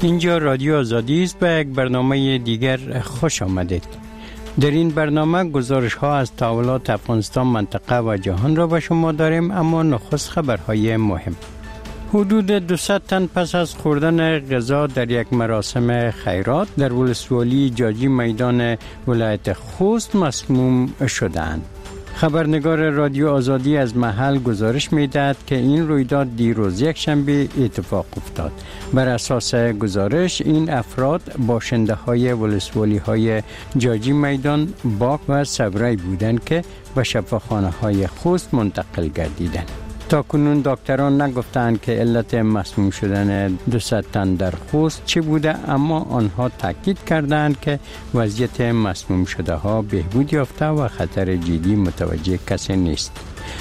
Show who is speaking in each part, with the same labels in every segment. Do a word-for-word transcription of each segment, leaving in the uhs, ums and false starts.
Speaker 1: اینجا رادیو آزادی است. به یک برنامه دیگر خوش آمدید. در این برنامه گزارش ها از تحولات افغانستان، منطقه و جهان را به شما داریم، اما نخست خبرهای مهم. حدود دویست تن پس از خوردن غذا در یک مراسم خیرات در ولسوالی جاجی میدان ولایت خوست مسموم شدند. خبرنگار رادیو آزادی از محل گزارش می‌دهد که این رویداد دیروز یک شنبه اتفاق افتاد. بر اساس گزارش این افراد باشنده های ولسوالی های جاجی میدان، باغ و صبری بودند که به شفاخانه های خوست منتقل گردیدند. تا کنون دکتران نگفتند که علت مسموم شدن دویست تن در خوست چه بوده، اما آنها تاکید کردند که وضعیت مسموم شده ها بهبود یافته و خطر جدی متوجه کسی نیست.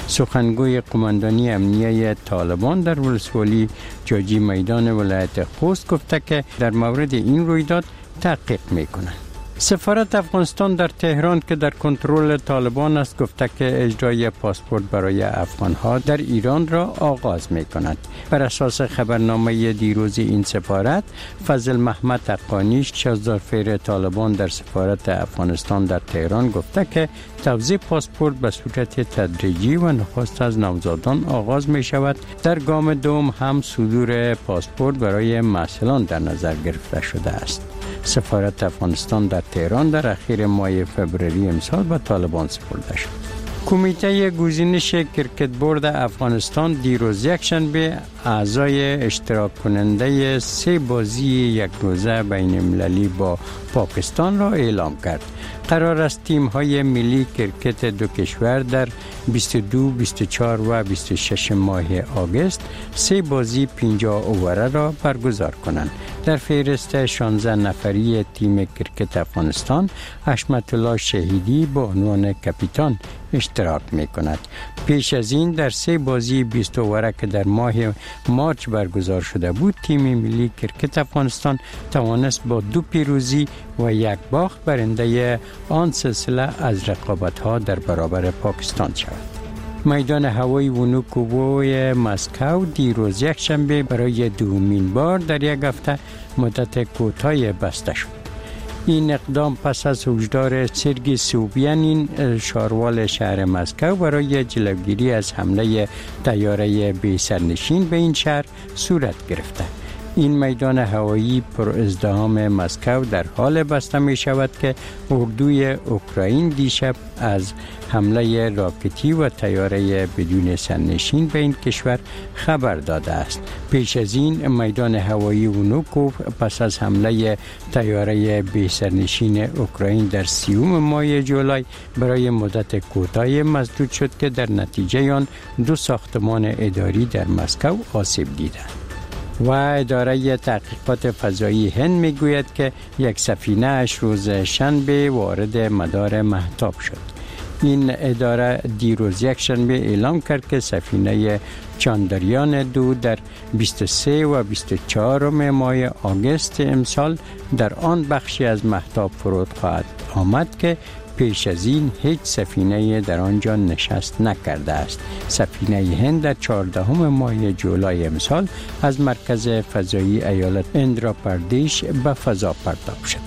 Speaker 1: سخنگوی قماندانی امنیه طالبان در ولسوالی جاجی میدان ولایت خوست گفته که در مورد این رویداد تحقیق میکنند. سفارت افغانستان در تهران که در کنترل طالبان است گفته که اجرای پاسپورت برای افغانها در ایران را آغاز می کند. بر اساس خبرنامه دیروز این سفارت، فضل محمد حقانی، شازدارفیر طالبان در سفارت افغانستان در تهران گفته که توزیع پاسپورت به صورت تدریجی و نخست از نوزادان آغاز می شود. در گام دوم هم صدور پاسپورت برای مسئولان در نظر گرفته شده است. سفارت افغانستان در تهران در اخیر ماه فوریه امسال به طالبان سپرده شد. کمیته گزینش کرکت بورد افغانستان دیروز یکشنبه اعضای اشتراک کننده سه بازی یک روزه بین المللی با پاکستان را اعلام کرد. قرار است تیم های ملی کرکت دو کشور در بیست و دو، بیست و چهار و بیست و شش ماه آگوست سه بازی پنجاه اووره را برگزار کنند. در فهرست شانزده نفری تیم کرکت افغانستان، حشمت الله شهیدی با عنوان کاپیتان اشتراک می کند. پیش از این در سه بازی بیست اووره که در ماه مارچ برگزار شده بود، تیم ملی کرکت افغانستان توانست با دو پیروزی و یک باخت برنده آن سلسله از رقابت‌ها در برابر پاکستان شود. میدان هوایی ونوکوبوی مسکو دیروز یک شنبه برای دومین بار در یک هفته مدت کوتاهی بسته شد. این اقدام پس از هشدار سرگی سوبیانین، شاروال شهر مسکو، برای جلوگیری از حمله طیاره بی سرنشین به این شهر صورت گرفته. این میدان هوایی پر ازدحام مسکو در حال بسته می شود که اردوی اوکراین دیشب از حمله راکتی و طیاره بدون سرنشین به این کشور خبر داده است. پیش از این میدان هوایی ونوکوف پس از حمله طیاره بی سرنشین اوکراین در سیوم ماه جولای برای مدت کوتاهی مسدود شد که در نتیجه آن دو ساختمان اداری در مسکو آسیب دیدند. و اداره تحقیقات فضایی هند میگوید که یک سفینه اش روز شنبه وارد مدار مهتاب شد. این اداره دیروز یک شنبه اعلام کرد که سفینه چاندریان دو در بیست و سه و بیست و چهار ماه آگوست امسال در آن بخشی از مهتاب فرود خواهد آمد که پیش از این هیچ سفینه در آنجا نشست نکرده است. سفینه هند در چهاردهم ماه جولای امسال از مرکز فضایی ایالت اندرا پردیش به فضا پرتاب شد.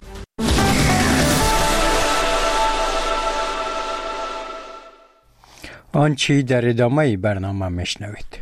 Speaker 1: آنچه در ادامه برنامه میشنوید.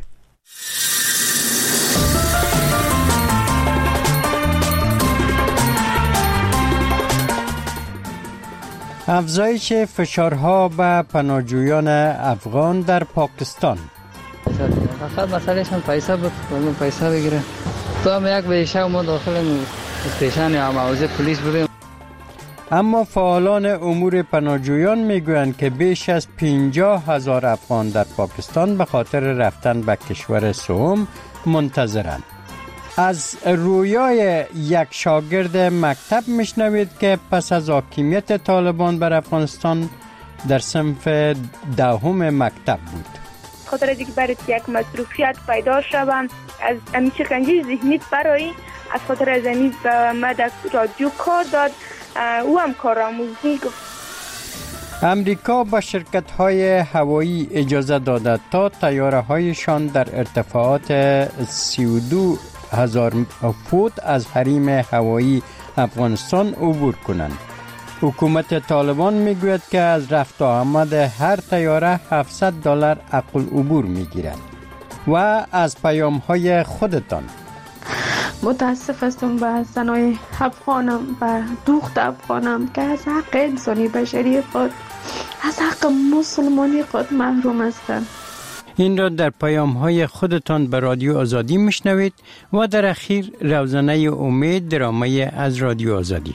Speaker 1: افزایش فشارها به پناهجویان افغان در پاکستان.
Speaker 2: فقط مسئلهشون پیسه بود، اون پیسه بگیره. تو هم یک بیشه ما داخل استیشن یا موضع پلیس بودیم.
Speaker 1: اما فعالان امور پناهجویان میگویند که بیش از پنجاه هزار افغان در پاکستان به خاطر رفتن به کشور سوم منتظرند. از رویای یک شاگرد مکتب میشنوید که پس از حاکمیت طالبان بر افغانستان در صنف دهم مکتب بود.
Speaker 3: خاطر از اینکه برای یک مصروفیت پیدا شوند، از امی شکنجه ذهنی برای از خاطر از امی مد رادیو کار داد، او هم کارآموزی گفت.
Speaker 1: امریکا با شرکت‌های هوایی اجازه داده تا طیاره‌هایشان در ارتفاعات سی و دو هزار فوت از حریم هوایی افغانستان عبور کنند. حکومت طالبان میگوید که از رفت و آمد هر طیاره هفتصد دلار حق العبور میگیرند. و از پیام های خودتان.
Speaker 4: متاسف هستم به زنای افغانم و دوخت افغانم که از حق انسانی بشری خود، از حق مسلمانی خود محروم هستند.
Speaker 1: این را در پیام های خودتان به رادیو آزادی میشنوید و در اخیر روزنه امید درامه از رادیو آزادی.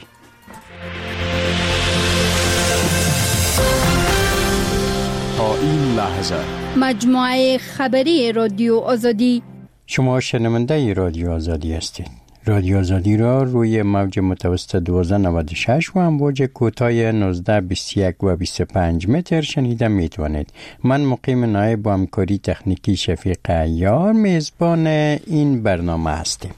Speaker 5: تا این لحظه
Speaker 6: مجموعه خبری رادیو آزادی.
Speaker 1: شما شنونده رادیو آزادی هستید. رادیو آزادی را روی موج متوسط دویست و نود و شش و امواج کوتاه نوزده، بیست و یک و بیست و پنج متر شنیده میتوانید. من مقیم نایب با همکاری تکنیکی شفیق عیار میزبان این برنامه هستیم.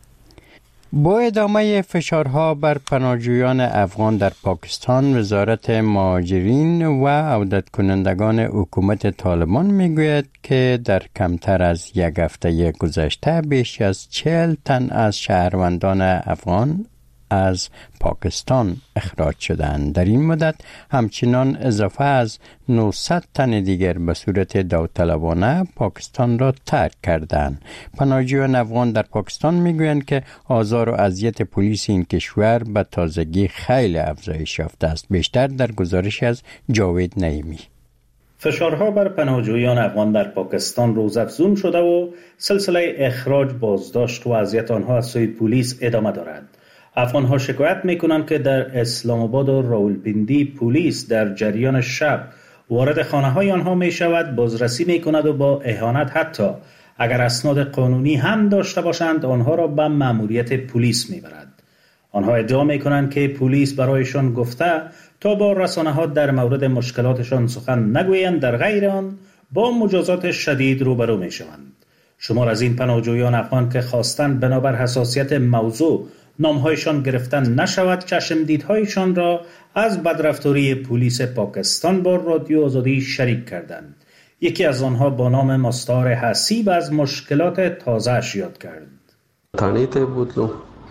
Speaker 1: با ادامه فشارها بر پناهجویان افغان در پاکستان، وزارت مهاجرین و عودت کنندگان حکومت طالبان میگوید که در کمتر از یک هفته گذشته بیش از چهل تن از شهروندان افغان از پاکستان اخراج شدند. در این مدت همچنان اضافه از نهصد تن دیگر به صورت داوطلبانه پاکستان را ترک کردند. پناهجویان افغان در پاکستان میگویند که آزار و اذیت پلیس این کشور به تازگی خیلی افزایش یافته است. بیشتر در گزارش از جاوید نعیمی.
Speaker 7: فشارها بر پناهجویان افغان در پاکستان روزافزون شده و سلسله اخراج، بازداشت و اذیت آنها از سوی پلیس ادامه دارد. افغان‌ها شکایت می‌کنند که در اسلام آباد و راولپیندی پلیس در جریان شب وارد خانه‌های آنها می‌شود، بازرسی می‌کند و با اهانت حتی اگر اسناد قانونی هم داشته باشند آنها را به مأموریت پلیس می‌برد. آنها ادعا می‌کنند که پلیس برایشان گفته تا با رسانه‌ها در مورد مشکلاتشان سخن نگویند، در غیر آن با مجازات شدید روبرو می‌شوند. شمار از این پناهجویان افغان که خواستند بنابر حساسیت موضوع نامهایشان گرفتن نشود، چشمدیدهایشان را از بدرفتاری پلیس پاکستان با رادیو آزادی شریک کردند. یکی از آنها با نام مستعار حسیب از مشکلات تازه‌اش یاد کرد.
Speaker 8: تانیت بودلو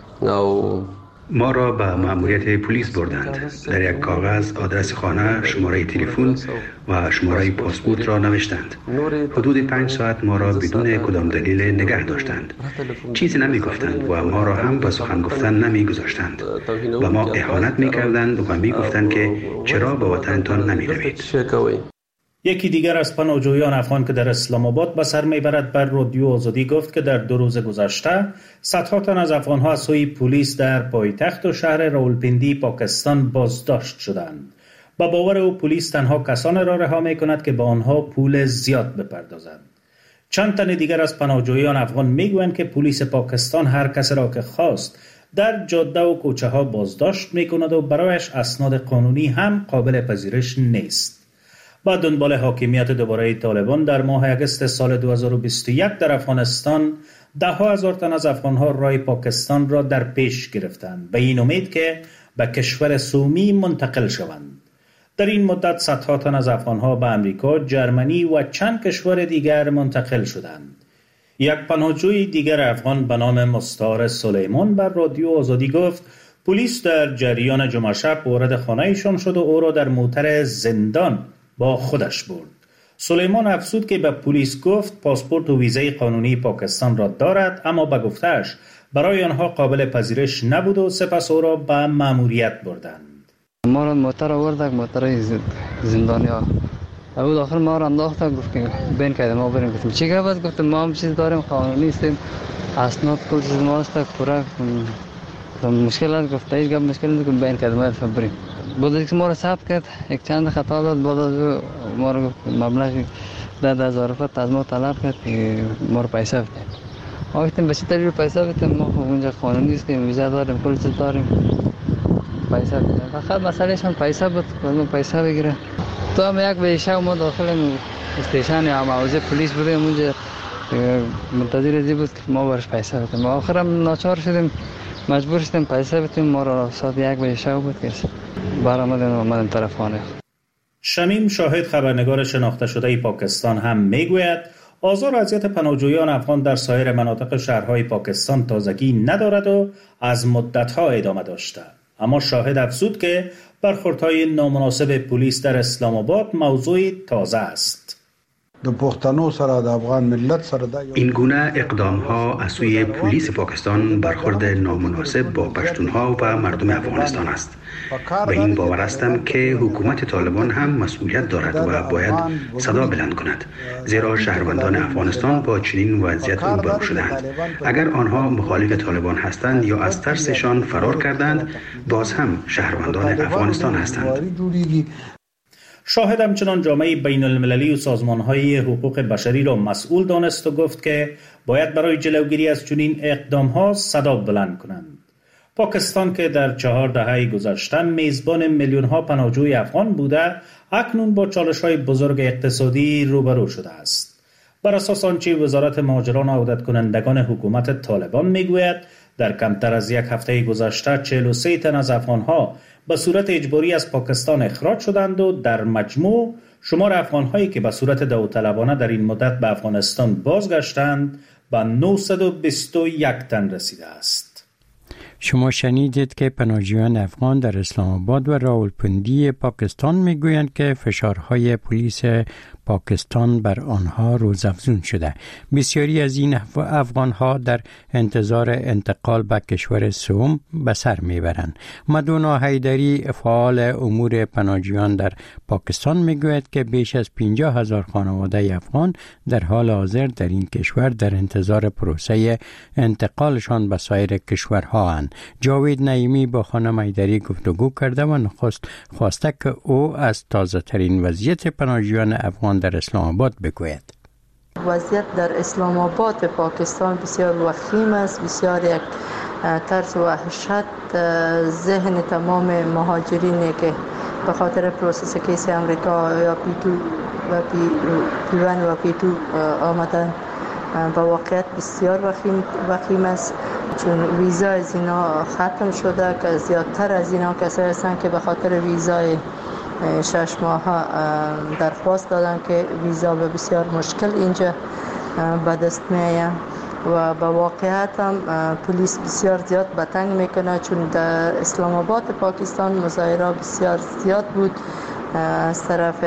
Speaker 8: او
Speaker 9: ما را به مأموریت پلیس بردند. در یک کاغذ آدرس خانه، شماره تلفن و شماره پاسپورت را نوشتند. حدود پنج ساعت ما را بدون کدام دلیل نگه داشتند. چیزی نمی گفتند و ما را هم به سخن گفتن نمی گذاشتند. و ما اهانت می کردند و می گفتند که چرا به وطنتان نمی روید.
Speaker 7: یکی دیگر از پناهجویان افغان که در اسلام آباد به سر میبرد بر رادیو آزادی گفت که در دو روز گذشته صدها تن از افغان‌ها از سوی پلیس در پایتخت و شهر راولپیندی پاکستان بازداشت شدند. با باور او پلیس تنها کسانی را رها می‌کند که با آنها پول زیاد بپردازند. چند تن دیگر از پناهجویان افغان میگویند که پلیس پاکستان هر کسی را که خواست در جاده و کوچه‌ها بازداشت می‌کند و برایش اسناد قانونی هم قابل پذیرش نیست. با دنبال حاکمیت دوباره طالبان در ماه اگست سال دو هزار و بیست و یک در افغانستان، ده ها هزار تن از افغان‌ها راه پاکستان را در پیش گرفتند به این امید که به کشور سومی منتقل شوند. در این مدت صدها تن از افغان‌ها به امریکا، جرمنی و چند کشور دیگر منتقل شدند. یک پناهجوی دیگر افغان به نام مستعار سلیمان بر رادیو آزادی گفت پلیس در جریان جمعه شب وارد خانه‌ایشان شد و او را در موتر زندان با خودش برد. سلیمان افزود که به پلیس گفت پاسپورت و ویزای قانونی پاکستان را دارد، اما به گفته‌اش برای آنها قابل پذیرش نبود و سپس او را به مأموریت بردند.
Speaker 2: ما را موتر آوردن، موتر زندانیا. او داخل ما را انداختن، گفت که بین کردیم ما بریم. گفتیم چی گفت؟ گفتم ما هم چیز داریم، قانونی هستیم، اسناد کل چیز ما است، پورا مشکل است. گفت هیچ گپ مشکل نیست، بین کردیم ما بریم. بعد از ما را ثبت کرد، یک چند خطا داد، بعد از ما را مبلغ ده هزار روپیه از ما طلب کرد که ما را پیسه بده. ما گفتیم به چه طریق پیسه بدیم؟ ما خب اونجا قانونی هستیم، ویزا داریم، کل چیز داریم، پیسه بدیم. فقط مسئلهشون پیسه بود، کدوم پیسه بگیره. تو هم یک به شب ما داخل استیشن یا موضع پلیس بودیم، اونجا منتظر ازی بود که ما برش پیسه بدیم. ما آخرم ناچار شدیم، مجبور شدیم پیسه بدیم. ما را ساعت یک به شب بود که بار آمدیم آمدیم طرف خانه.
Speaker 7: شمیم شاهد، خبرنگار شناخته شده پاکستان، هم میگوید آزار و اذیت پناهجویان افغان در سایر مناطق شهرهای پاکستان تازگی ندارد و از مدت‌ها ادامه داشته. اما شاهد افزود که برخوردهای نامناسب پلیس در اسلام آباد موضوع تازه است.
Speaker 9: این گونه اقدام ها از سوی پلیس پاکستان برخورد نامناسب با پشتونها و مردم افغانستان است. به این باور هستم که حکومت طالبان هم مسئولیت دارد و باید صدا بلند کند، زیرا شهروندان افغانستان با چنین وضعیت روبرو شدند. اگر آنها مخالف طالبان هستند یا از ترسشان فرار کردند، باز هم شهروندان افغانستان هستند.
Speaker 7: شاهد همچنان جامعه بین المللی و سازمان‌های حقوق بشری را مسئول دانست و گفت که باید برای جلوگیری از چنین اقدام‌ها صدا بلند کنند. پاکستان که در چهار دهه گذشته میزبان میلیون‌ها پناهجوی افغان بوده، اکنون با چالش‌های بزرگ اقتصادی روبرو شده است. بر اساس آنچه وزارت مهاجران و عودت کنندگان حکومت طالبان میگوید، در کمتر از یک هفته گذشته چهل و سه تن از افغان‌ها به صورت اجباری از پاکستان اخراج شدند و در مجموع شمار افغان‌هایی که به صورت داوطلبانه در این مدت به افغانستان بازگشتند به نهصد و بیست و یک تن رسیده است.
Speaker 1: شما شنیدید که پناهجویان افغان در اسلام آباد و راولپنڈی پاکستان میگویند که فشارهای پلیس پاکستان بر آنها روزافزون شده. بسیاری از این افغانها در انتظار انتقال به کشور سوم به سر میبرند. مدونا حیدری فعال امور پناهجویان در پاکستان میگوید که بیش از پنجاه هزار خانواده افغان در حال حاضر در این کشور در انتظار پروسه انتقالشان به سایر کشورها اند. جاوید نعیمی با خانم حیدری گفتگو کرده و نخست خواسته که او از تازه ترین وضعیت پناهجویان افغان در اسلام آباد بگوید.
Speaker 10: وضعیت در اسلام آباد پاکستان بسیار وخیم است، بسیار یک ترس و وحشت ذهن تمام مهاجرینی که به خاطر پروسس کیس امریکا یا پی تو و پی پی ون و پی تو آمدن با واقعیت بسیار وخیم وخیم است، چون ویزا از اینا ختم شده که زیادتر از اینا کسایی هستند که به خاطر ویزای شش ماه درخواست دادن که ویزا به بسیار مشکل اینجا به دست میآید و با واقعیت هم پلیس بسیار زیاد به تنگ میکنه، چون در اسلام آباد پاکستان مظاهره بسیار زیاد بود از طرف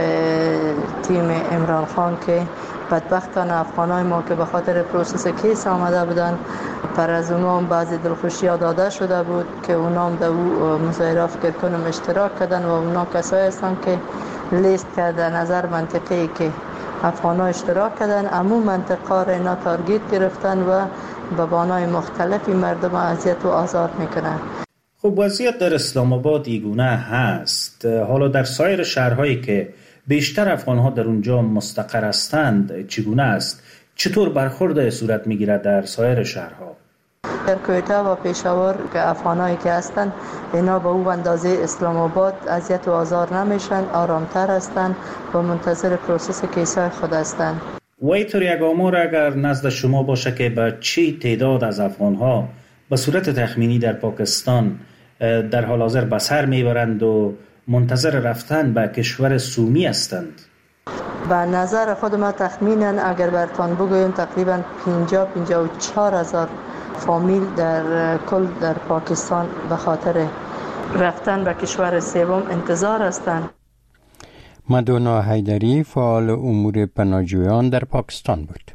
Speaker 10: تیم عمران خان که بدبختانه افغانای ما که به خاطر پروسس کیس آمده بودن پر از اونام بعضی دلخوشی ها داده شده بود که اونام در مظاهره فکر کنم اشتراک کردن و اونا کسایی هستن که لیست کرده نظر منطقی که افغانا اشتراک کردن امو منطقه را اینا تارگت گرفتن و به بانای مختلفی مردم اذیت و آزار میکنن.
Speaker 7: خب وضعیت در اسلام آباد اینگونه هست. حالا در سایر شهرهایی که بیشتر افغانها در اونجا مستقر هستند چگونه است؟ چطور برخورد صورت میگیرد در سایر شهرها؟
Speaker 10: در کویته و پشاور که افغانایی که هستند اینا به او اندازه اسلام آباد اذیت و آزار نمیشن، آرامتر هستند و منتظر پروسس کیسای خود هستند.
Speaker 7: و اینطور یک آمار اگر نزد شما باشه که به چی تعداد از افغانها به صورت تخمینی در پاکستان در حال حاضر به سر میبرند و منتظر رفتن به کشور سومی هستند؟
Speaker 10: به نظر خود ما تخمینا اگر برتان بگویم تقریبا پنجاه پنجاه و چهار هزار فامیل در کل در پاکستان به خاطر رفتن به کشور سوم انتظار هستند.
Speaker 1: مدونا حیدری فعال امور پناهجویان در پاکستان بود.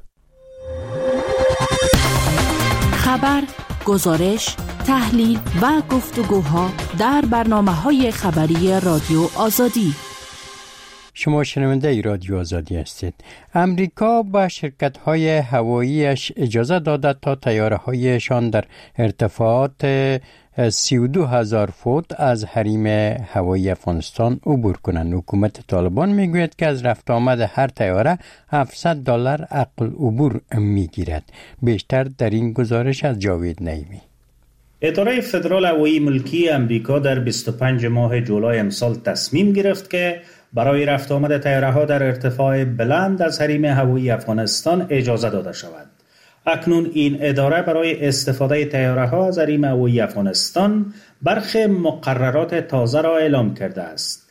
Speaker 11: خبر، گزارش، تحلیل و گفتگوها در برنامه‌های خبری رادیو آزادی.
Speaker 1: شما شنونده رادیو آزادی هستید. امریکا با شرکت‌های هواییش اجازه داده تا طیاره‌هایشان در ارتفاعات سی و دو هزار فوت از حریم هوایی افغانستان عبور کنند. حکومت طالبان میگوید که از رفت آمد هر طیاره هفتصد دلار حق عبور میگیرد. بیشتر در این گزارش از جاوید نعیمی.
Speaker 7: اداره فدرال هوایی ملکی امریکا در بیست و پنج ماه جولای امسال تصمیم گرفت که برای رفت آمد طیاره‌ها در ارتفاع بلند از حریم هوایی افغانستان اجازه داده شود. اکنون این اداره برای استفاده طیاره‌ها از حریم هوایی افغانستان برخی مقررات تازه را اعلام کرده است.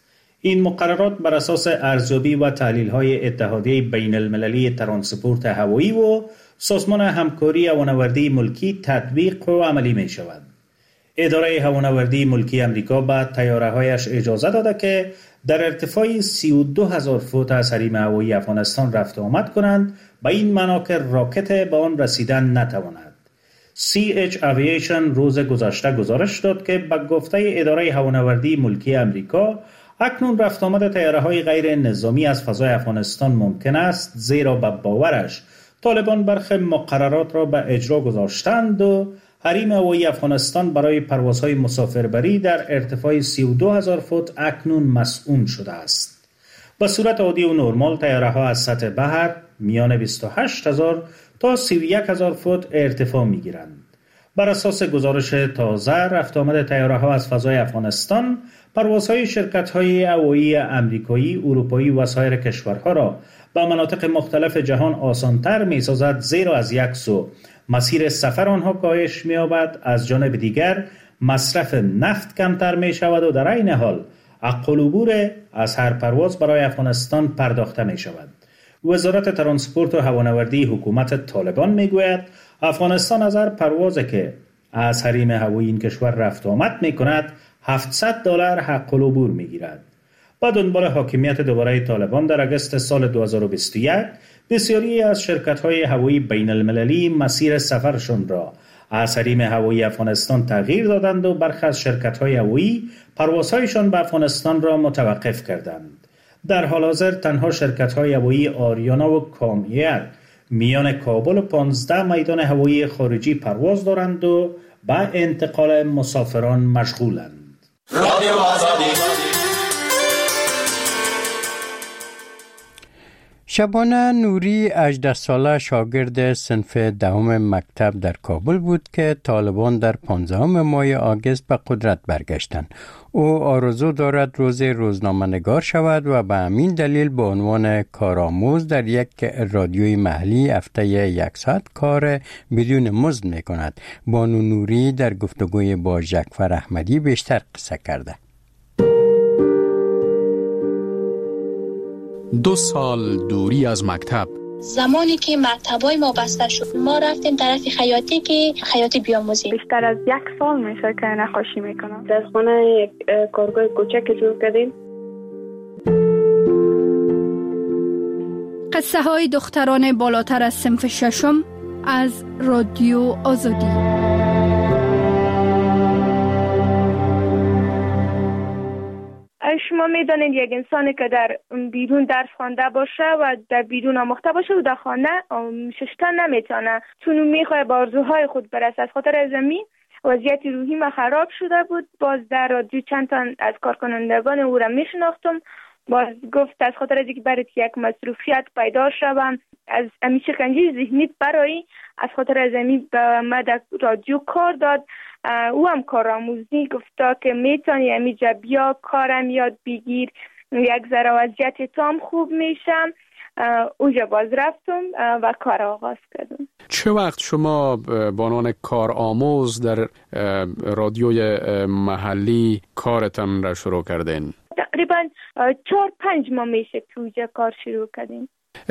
Speaker 7: این مقررات بر اساس ارزیابی و تحلیل‌های اتحادیه بین المللی ترانسپورت هوایی و سازمان همکاری هوانوردی ملکی تطبیق و عملی می شود. اداره هوانوردی ملکی امریکا به طیاره‌هایش اجازه داده که در ارتفاع سی و دو هزار فوت از حریم هوایی افغانستان رفت آمد کنند، به این معنا که راکت به آن رسیدن نتواند. سی اچ Aviation روز گذشته گزارش داد که به گفته اداره هوانوردی ملکی امریکا اکنون رفت آمد طیاره‌های غیر نظامی از فضای افغانستان ممکن است، زیرا به باورش طالبان برخی مقررات را به اجرا گذاشتند و حریم هوایی افغانستان برای پروازهای مسافربری در ارتفاع سی و دو هزار فوت اکنون مسئول شده است. به صورت عادی و نرمال طیاره‌ها از سطح بحر میان بیست و هشت هزار تا سی و یک هزار فوت ارتفاع می‌گیرند. بر اساس گزارش تازه رفت آمد طیاره‌ها از فضای افغانستان پروازهای شرکت‌های هوایی امریکایی، اروپایی و سایر کشورها را به مناطق مختلف جهان آسان‌تر می‌سازد، زیرا از یک سو مسیر سفر آنها کاهش می‌یابد، از جانب دیگر مصرف نفت کمتر می‌شود و در عین حال حق العبور از هر پرواز برای افغانستان پرداخته می‌شود. وزارت ترانسپورت و هوانوردی حکومت طالبان می‌گوید افغانستان از هر پروازی که از حریم هوایی این کشور رفت آمد می‌کند هفتصد دلار حق العبور می‌گیرد. با دنبال حاکمیت دوباره طالبان در اگست سال دو هزار و بیست و یک بسیاری از شرکت‌های هوایی بین المللی مسیر سفرشان را از حریم هوایی افغانستان تغییر دادند و برخی از شرکت‌های هوایی پروازهایشان به افغانستان را متوقف کردند. در حال حاضر تنها شرکت‌های هوایی آریانا و کام‌ایر میان کابل و پانزده میدان هوایی خارجی پرواز دارند و به انتقال مسافران مشغولند. رادیو آزادی.
Speaker 1: شبانه نوری هجده ساله شاگرد صنف دهم مکتب در کابل بود که طالبان در پانزدهم ماه آگوست به قدرت برگشتند. او آرزو دارد روز روزنامه‌نگار شود و به همین دلیل به عنوان کارآموز در یک رادیوی محلی هفته یک ساعت کار بدون مزد می کند. بانو نوری در گفتگوی با ژکفر احمدی بیشتر قصه کرده.
Speaker 5: دو سال دوری از مکتب.
Speaker 12: زمانی که مکتبای ما بسته شد ما رفتیم طرف خیاطی که خیاطی بیاموزیم.
Speaker 13: بیشتر از یک سال میشه که نقاشی میکنم.
Speaker 14: در خانه یک کارگاه کوچک جور کردیم.
Speaker 6: قصه های دختران بالاتر از صنف ششم از رادیو آزادی.
Speaker 3: شما میدانید یک انسانی که در بیرون درس خوانده باشه و در بیرون آموخته باشه و در خانه ششتن نمیتونه، چون میخواد به آرزوهای خود برسه. از خاطر ازمی وضعیت روحی ما خراب شده بود. باز در رادیو چند تا از کارکنندگان او را میشناختم. باز گفت از خاطر از اینکه برات یک مصروفیت پیدا شوم از امی شکنجه ذهنی برای از خاطر از امی به ما در رادیو کار داد. او هم کارآموزی گفتا که میتونی امی جا بیا کارم یاد بگیر، یک ذره وضعیت تام خوب میشم. اونجا باز رفتم و کار آغاز کردم.
Speaker 5: چه وقت شما به عنوان کارآموز در رادیوی محلی کارتان را شروع کردین؟
Speaker 3: تقریبا چهار پنج ماه میشه که اونجا کار شروع کردیم.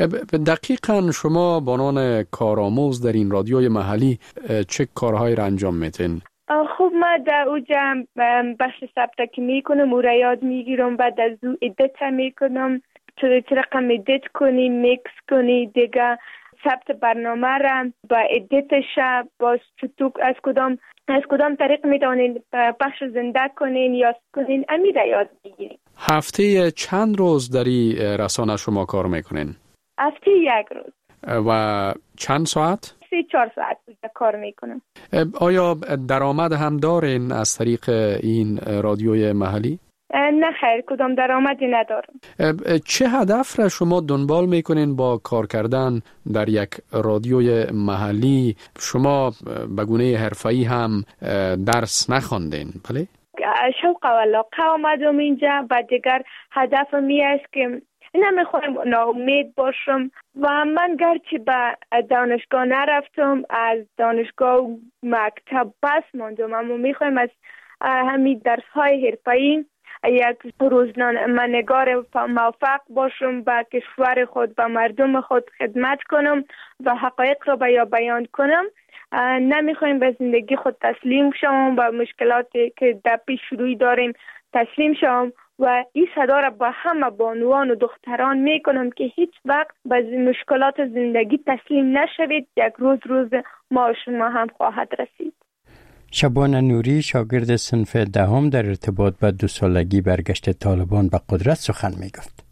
Speaker 5: دقیقاً شما به عنوان کارآموز در این رادیوی محلی چه کارهایی را انجام میتین؟
Speaker 3: خب ما در اونجا بخش ثبت که میکنم او را یاد میگیرم، بعد از او ادیت میکنم، چه رقم ادیت کنی، میکس کنی، دیگه ثبت برنامه را با ادیتش باز چطور از کدام از کدام طریق میتونین پخش زنده کنین یا کنین امی را یاد بگیرین.
Speaker 5: هفته چند روز در این رسانه شما کار میکنین؟
Speaker 3: هفته یک روز.
Speaker 5: و چند ساعت؟
Speaker 3: سه چهار ساعت کار میکنم.
Speaker 5: آیا درآمد هم دارین از طریق این رادیوی محلی؟
Speaker 3: نه خیر، کدام درآمدی ندارم.
Speaker 5: چه هدف را شما دنبال میکنین با کار کردن در یک رادیوی محلی؟ شما به گونه حرفه‌ای هم درس نخواندین، بله؟
Speaker 3: شوق و علاقه آمدم اینجا و دیگر هدف می است که نمیخوایم ناامید باشم و من گرچه به دانشگاه نرفتم، از دانشگاه و مکتب پس ماندم، اما میخوایم از همین درس های حرفه‌ای یک روزنامه‌نگار موفق باشم، به کشور خود و مردم خود خدمت کنم و حقایق را بیا بیان کنم. نمیخوایم به زندگی خود تسلیم شوم و مشکلاتی که در پیش روی داریم تسلیم شوم و این صدا را با همه بانوان و دختران میکنم که هیچ وقت به مشکلات زندگی تسلیم نشوید. یک روز روز ما و شما هم خواهد رسید.
Speaker 1: شبانه نوری شاگرد صنف دهم در ارتباط با دو سالگی برگشت طالبان به قدرت سخن می گفت.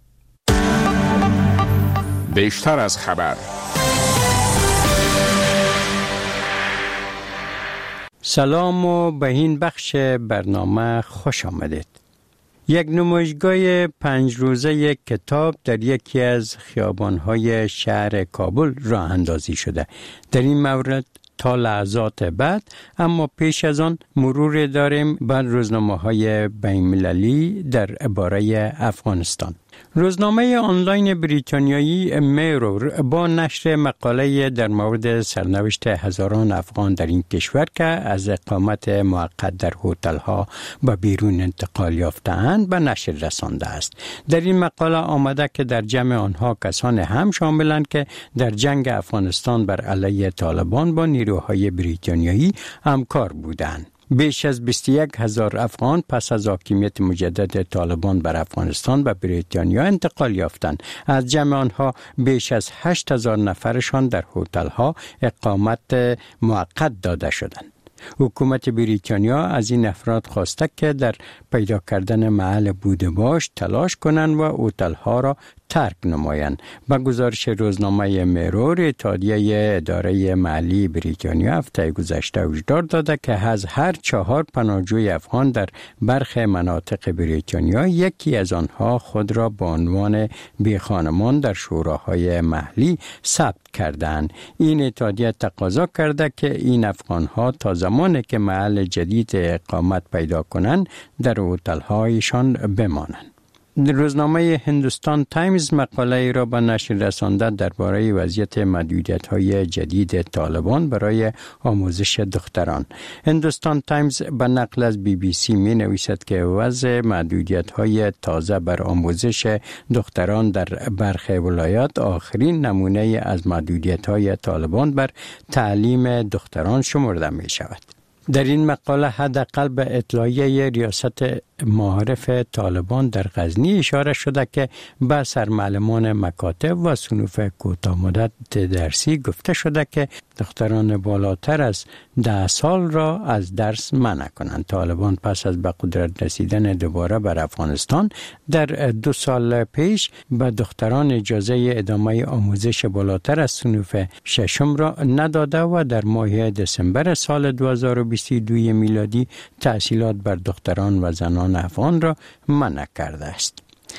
Speaker 15: بیشتر از خبر.
Speaker 1: سلام و به این بخش برنامه خوش آمدید. یک نمایشگاه پنج روزه یک کتاب در یکی از خیابان‌های شهر کابل راه اندازی شده. در این مورد تا لحظات بعد، اما پیش از آن مرور داریم بر روزنامه‌های بین‌المللی در باره افغانستان. روزنامه آنلاین بریتانیایی میرور با نشر مقاله در مورد سرنوشت هزاران افغان در این کشور که از اقامت موقت در هتل‌ها به بیرون انتقال یافته‌اند به نشر رسانده است. در این مقاله آمده که در جمع آنها کسان هم شاملند که در جنگ افغانستان بر علیه طالبان با نیروهای بریتانیایی همکار بودند. بیش از بیست و یک هزار افغان پس از حاکمیت مجدد طالبان بر افغانستان به بریتانیا انتقال یافتند. از جمع آنها بیش از هشت هزار نفرشان در هتل‌ها اقامت موقت داده شدند. حکومت بریتانیا از این افراد خواسته که در پیدا کردن محل بوده باش تلاش کنند و هتل‌ها را ترک نمایند. با گزارش روزنامه میرور، اتحادیه اداره محلی بریتانیا هفته گذشته هشدار داده که از هر چهار پناهجوی افغان در برخی مناطق بریتانیا یکی از آنها خود را به عنوان بیخانمان در شوراهای محلی ثبت کردند. این اتحادیه تقاضا کرده که این افغانها تا زمانی که محل جدید اقامت پیدا کنند در هتل‌هایشان بمانند. روزنامه هندوستان تایمز مقاله را به نشر رسانده درباره وضعیت محدودیت‌های جدید طالبان برای آموزش دختران. هندوستان تایمز به نقل از بی بی سی می نویسد که وضع محدودیت‌های تازه بر آموزش دختران در برخی ولایات آخرین نمونه از محدودیت‌های طالبان بر تعلیم دختران شمرده می شود. در این مقاله حداقل به اطلاعیه ریاست معارف طالبان در غزنی اشاره شده که به سرمعلمان مکاتب و صنوف کوتاه مدت درسی گفته شده که دختران بالاتر از ده سال را از درس منع کنند. طالبان پس از به قدرت رسیدن دوباره بر افغانستان در دو سال پیش به دختران اجازه ادامه آموزش بالاتر از صنوف ششم را نداده و در ماه دسامبر سال دو هزار و بیست و دو میلادی تحصیلات بر دختران و زنان افغان را منع کرده است.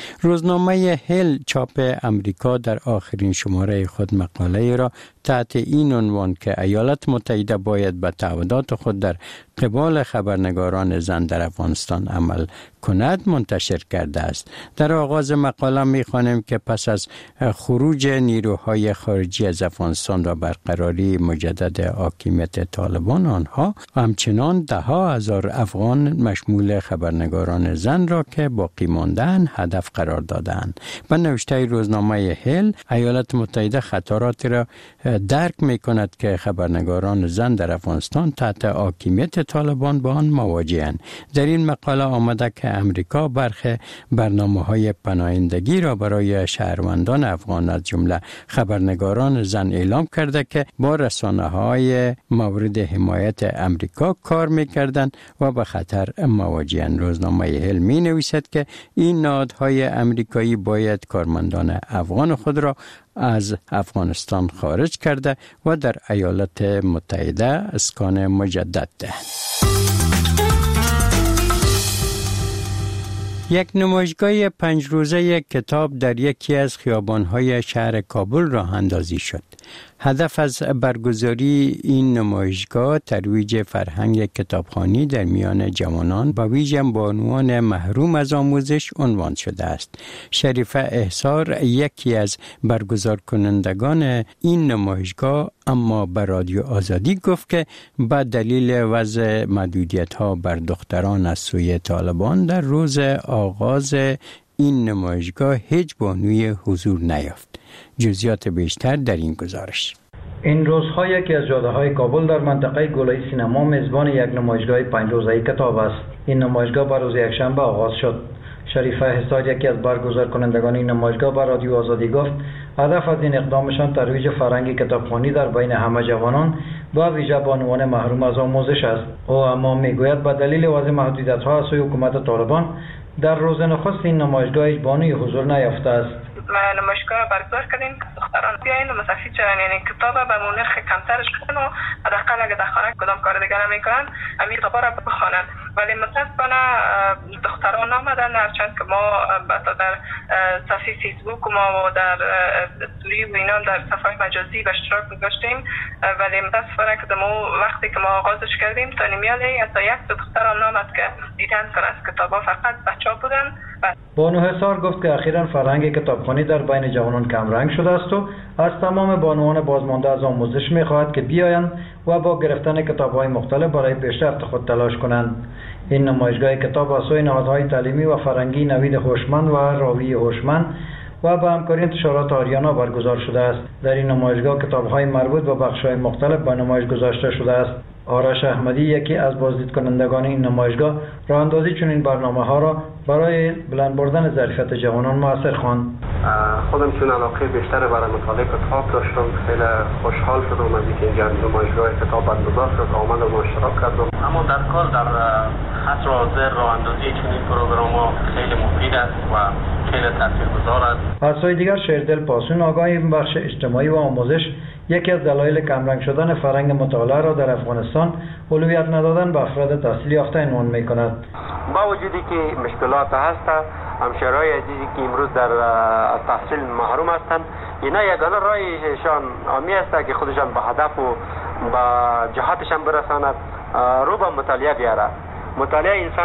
Speaker 1: روزنامه هیل چاپ امریکا در آخرین شماره خود مقاله را تحت این عنوان که ایالات متحده باید به تعهدات خود در قبال خبرنگاران زن در افغانستان عمل کند منتشر کرده است. در آغاز مقاله می‌خوانیم که پس از خروج نیروهای خارجی از افغانستان و برقراری مجدد حاکمیت طالبان، آنها همچنان ده ها هزار افغان مشمول خبرنگاران زن را که باقی مانده‌اند هدف قرار دادند. به نوشته روزنامه هیل، ایالات متحده خطراتی را درک می‌کند که خبرنگاران زن در افغانستان تحت حاکمیت طالبان با آن مواجه‌اند. در این مقاله آمده که امریکا برخی برنامه‌های پناهندگی را برای شهروندان افغان از جمله خبرنگاران زن اعلام کرده که با رسانه‌های مورد حمایت امریکا کار می‌کردند و به خطر مواجه‌اند. روزنامه هیل می‌نویسد که این نهادهای امریکایی باید کارمندان افغان خود را از افغانستان خارج کرده و در ایالات متحده اسکان مجدد دهند. یک نمایشگاه پنج روزه یک کتاب در یکی از خیابان‌های شهر کابل راه اندازی شد. هدف از برگزاری این نمایشگاه ترویج فرهنگ کتابخوانی در میان جوانان و ویژه بانوان محروم از آموزش عنوان شده است. شریفه احصار یکی از برگزار کنندگان این نمایشگاه اما به رادیو آزادی گفت که به دلیل وضع محدودیت‌ها بر دختران از سوی طالبان در روز آغاز این نمایشگاه هیچ بانوی حضور نیافت. جزئیات بیشتر در این گزارش.
Speaker 15: این روزها یکی از جاده‌های کابل در منطقه گلای سینما میزبان یک نمایشگاه پنج روزه کتاب است. این نمایشگاه بر روز یکشنبه آغاز شد. شریفه حساد یکی از برگزار کنندگان این نمایشگاه بر رادیو آزادی گفت هدف از این اقدامشان ترویج فرهنگ کتابخوانی در بین همه جوانان و ویژه بانوان محروم از آموزش است. او اما میگوید به دلیل وضع محدودیت‌ها از سوی حکومت طالبان در روز نخست این نمایشگاه هیچ بانوی حضور نیافته است.
Speaker 16: نمایشگاه برگزار کردیم دختران بیاین و مستفید شدن، یعنی کتاب به نرخ کمترش بخونن و حداقل اگه در خانه کدام کار دیگر نمیکنن همین کتابا را بخونن. ولی متاسفانه دختران آمدن، هرچند که ما در صفحه فیسبوک و ما در استوری و اینا در صفحه مجازی به اشتراک گذاشتیم، ولی متاسفانه که دمو وقتی که ما آغازش کردیم تا نیمیالی حتی یک دو دختران آمد که دیدن که از کتابا فقط بچه‌ها بودن.
Speaker 15: بانو حصار گفت که اخیراً فرهنگ کتابخوانی در بین جوانان کم رنگ شده است و از تمام بانوان بازمانده از آموزش می‌خواهد که بیایند و با گرفتن کتاب‌های مختلف برای پیشرفت خود تلاش کنند. این نمایشگاه کتاب از سوی نهادهای تعلیمی و فرهنگی نوید هوشمند و راوی هوشمند و با همکاری انتشارات آریانا برگزار شده است. در این نمایشگاه کتاب‌های مربوط به بخش‌های مختلف به نمایش گذاشته شده است. آرش احمدی یکی از بازدید کنندگان این نمایشگاه راه اندازی چنین برنامه‌ها را برای بلند بردن ظرفیت جوانان مؤثر خواند.
Speaker 8: خودم چون علاقه بیشتر برای مطالعه کتاب داشتم، خیلی خوشحال شدم از اینکه اینجا نمایشگاه کتاب برگزار شد، آمدم و اشتراک کردم. اما در کل در عصر حاضر راه اندازی چنین پروگرام‌ها خیلی مفید است و خیلی تاثیرگذار است.
Speaker 15: از سوی دیگر شیردل پاسون آگاه این بخش اجتماعی و آموزش یکی از دلایل کمرنگ شدن فرهنگ مطالعه را در افغانستان اولویت ندادن به افراد تحصیل یافته عنوان می‌کند.
Speaker 8: با وجودی که مشکلات هست، همشهرهای عزیزی که امروز در تحصیل محروم هستند، اینا یگانه راهشان آمی است که خودشان به هدف و به جهاتشان برساند، رو به مطالعه بیاره. مطالعه انسان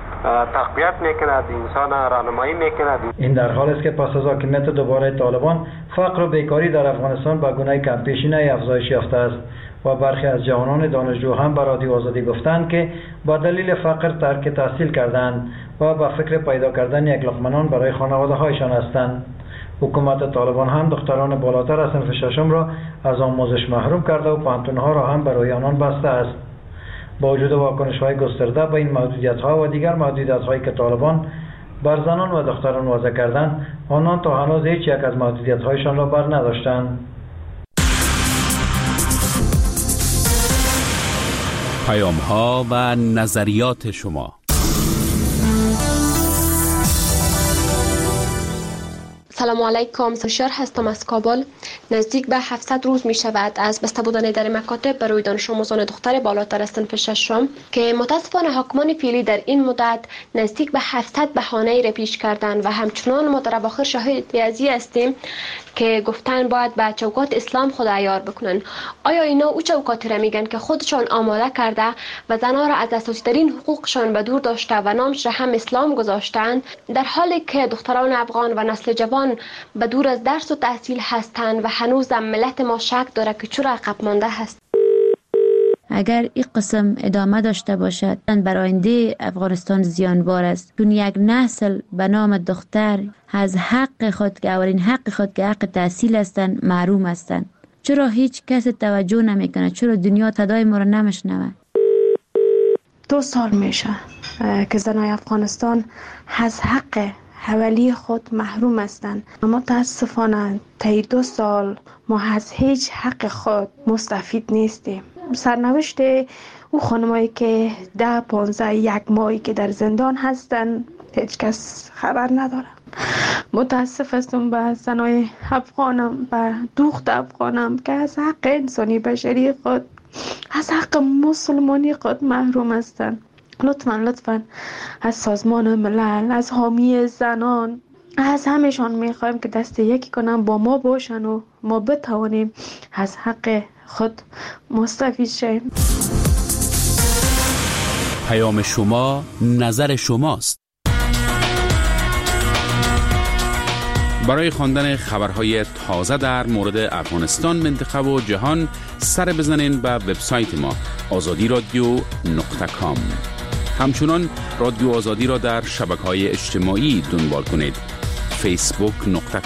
Speaker 8: تقویت میکند، انسان راهنمایی میکند.
Speaker 15: این در حال است که پس از حاکمیت دوباره طالبان فقر و بیکاری در افغانستان به گونه کمپیشینه افزایش یافته است و برخی از جوانان دانشجو هم به رادیو آزادی گفتند که با دلیل فقر ترک تحصیل کردند و به فکر پیدا کردن یک لقمه نان برای خانواده هایشان هستند. حکومت طالبان هم دختران بالاتر از صنف ششم را از آموزش محروم کرده و پانتونها را هم برای آنان بسته است. با وجود واکنش‌های گسترده به این محدودیت‌ها و دیگر محدودیت‌هایی که طالبان بر زنان و دختران وضع کردند، آنان تا هنوز هیچ یک از محدودیت‌هایشان را بر نداشتند.
Speaker 17: پیام‌ها و نظریات شما.
Speaker 18: سلام علیکم، سرشار هستم از کابل. نزدیک به هفتصد روز می شود از بسته بودن در مکاتب برای دانش آموزان دختر بالاتر از صنف ششم که متاسفانه حاکمان فعلی در این مدت نزدیک به هفتصد بهانه را پیش کردند و همچنان ما در اواخر شاهد ازی هستیم که گفتن باید به چوکات اسلام خود عیار بکنن. آیا اینا او چوکاتی را میگن که خودشان آماده کرده و زنها را از اساسی ترین حقوقشان به دور داشته و نامش را هم اسلام گذاشتند، در حالی که دختران افغان و نسل جوان به دور از درس و تحصیل هستند و هنوز ملت ما شک داره که چرا عقب مانده هست.
Speaker 19: اگر این قسم ادامه داشته باشد بر آینده افغانستان زیانبار است، چون یک نسل به نام دختر از حق خود که اولین حق خود که حق تحصیل هستند محروم هستند. چرا هیچ کس توجه نمیکنه؟ چرا دنیا صدای ما را نمیشنوه؟
Speaker 4: دو سال میشه که زنای افغانستان از حق حوالی خود محروم هستند. متاسفانه طی دو سال ما از هیچ حق خود مستفید نیستیم. سرنوشت او خانمایی که ده پانزده یک ماهی که در زندان هستند هیچ کس خبر نداره. متاسف هستم به زنای افغانم، به دوخت افغانم که از حق انسانی بشری خود، از حق مسلمانی خود محروم هستند. لطفاً لطفاً از سازمان ملل، از حامی زنان، از همشان میخوایم که دست یکی کنن با ما باشن و ما بتوانیم از حق خود مستفید شیم.
Speaker 17: پیام شما، نظر شماست. برای خواندن خبرهای تازه در مورد افغانستان، منطقه و جهان سر بزنین به وبسایت ما آزادی رادیو نقطه کام. همچنان رادیو آزادی را در شبکه‌های اجتماعی دنبال کنید. فیسبوک نقطه